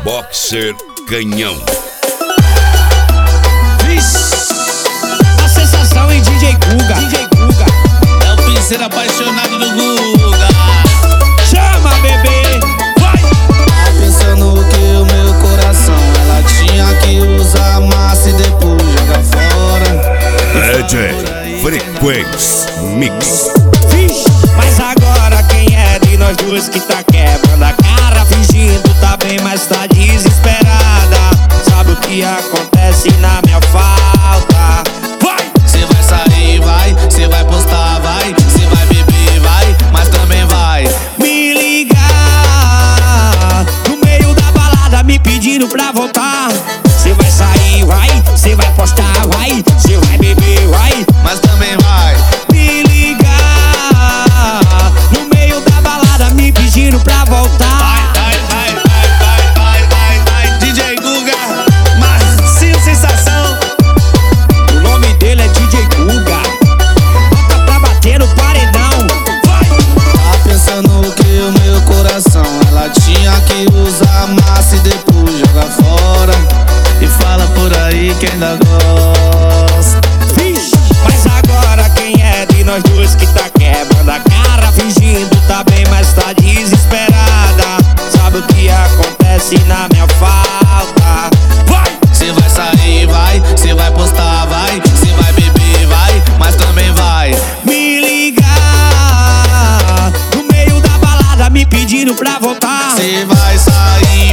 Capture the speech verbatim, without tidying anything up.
Boxer Canhão. A sensação em D J Guga, D J Guga. É o pincel apaixonado do Guga. Chama, bebê, vai! Tá pensando que o meu coração ela tinha que usar massa e depois jogar fora. D J Frequência Mix. Vixe, mas agora quem é de nós dois que tá quebrando a cara? Fingindo tá bem, mas tá desesperada. Sabe o que acontece na minha falta? Vai! Cê vai sair, vai, cê vai postar, vai, cê vai beber, vai, mas também vai Me ligar no meio da balada me pedindo pra voltar. Cê vai sair, vai, cê vai postar, vai, cê vai beber, vai, mas também vai me ligar no meio da balada me pedindo pra voltar. Vai, vai, vai, vai, vai, vai, vai. D J Guga, Marcinho Sensação. O nome dele é D J Guga. Bota pra bater no paredão. Vai! Tá pensando que o meu coração ela tinha que usar massa e depois jogar fora. E fala por aí que ainda gosta. Vixe, mas agora quem é de nós dois que tá quebrando a cara? Fingindo tá bem, mas tá desesperada. Sabe o que acontece na minha falta? Vai! Cê vai sair, vai, cê vai postar, vai, cê vai beber, vai, mas também vai Me ligar no meio da balada me pedindo pra voltar. Cê vai sair,